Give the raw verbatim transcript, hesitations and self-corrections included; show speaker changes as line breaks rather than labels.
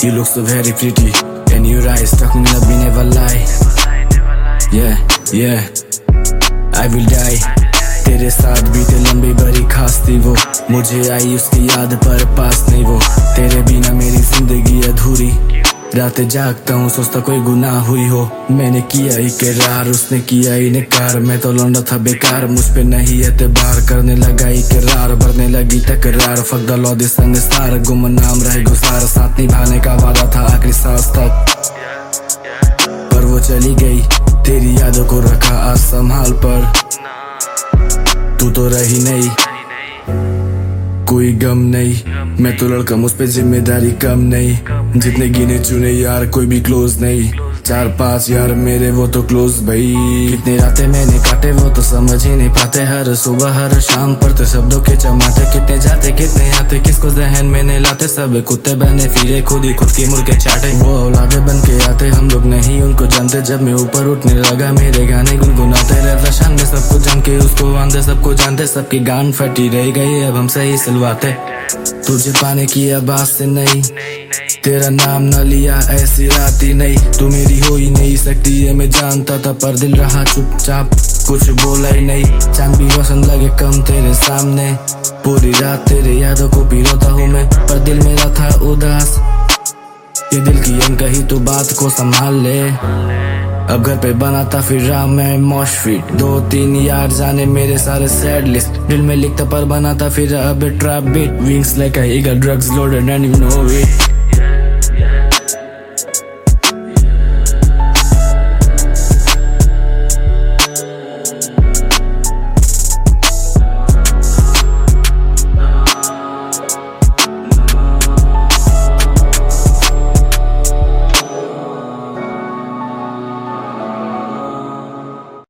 You look so very pretty and your eyes talking love me never lie. Yeah, yeah, I will die. तेरे साथ बीते लंबी बड़ी खास थी वो, मुझे आई उसकी याद पर पास नहीं वो। तेरे बिना मेरी जिंदगी अधूरी, रातें जागता हूँ सोचता कोई गुनाह हुई हो। मैंने किया इकरार उसने किया इनकार, मैं तो लौंडा था बेकार, मुझ पे नहीं एतबार करने लगा इकरार, बढ़ने लगी तकरार। फक द लॉ दिस संगस्तार, गुमनाम रहे गुजार, साथ निभाने का वादा था आखिरी सांस तक, पर वो चली गई। तेरी यादों को रखा आज संभाल पर, तू तो रही नहीं, कोई गम नहीं। मैं तो लड़का मुझ पे जिम्मेदारी कम नहीं, जितने गिने चुने यार कोई भी क्लोज नहीं। चार पांच यार मेरे वो तो क्लोज भाई। कितनी रातें मैंने काटे वो तो समझ ही नहीं पाते, हर सुबह हर शाम पढ़ते शब्दों के चमाटे। कितने जाते कितने आते किसको जहन में नहीं लाते, सब कुत्ते बने फिरे खुद ही खुद की मुर्गे चाटे। वो औलादे बन के आते हम लोग नहीं उनको जानते, जब मैं ऊपर उठने लगा मेरे गाने गुनगुनाते रहता शान में। सबको जान के उसको आंदे सबको जानते, सबकी गान फटी रह गई अब हम सही सिलवाते। तुझे पाने की अब आस से नहीं, तेरा नाम न लिया ऐसी रात ही नहीं। तू मेरी हो ही नहीं सकती ये मैं जानता था, पर दिल रहा चुपचाप कुछ बोला ही नहीं। चांद भी रोशन लगे कम तेरे सामने, पूरी रात तेरे यादों को पिरोता हूँ मैं, पर दिल मेरा था उदास। ये दिल की अनकही तो बात को संभाल ले। अब घर पे बनाता फिर रहा मैं मॉशफिट, दो तीन यार जाने मेरे सारे सैड लिस्ट। दिल में लिखता पर बनाता फिर अब trap beat, wings like a eagle, drugs loaded and you know it.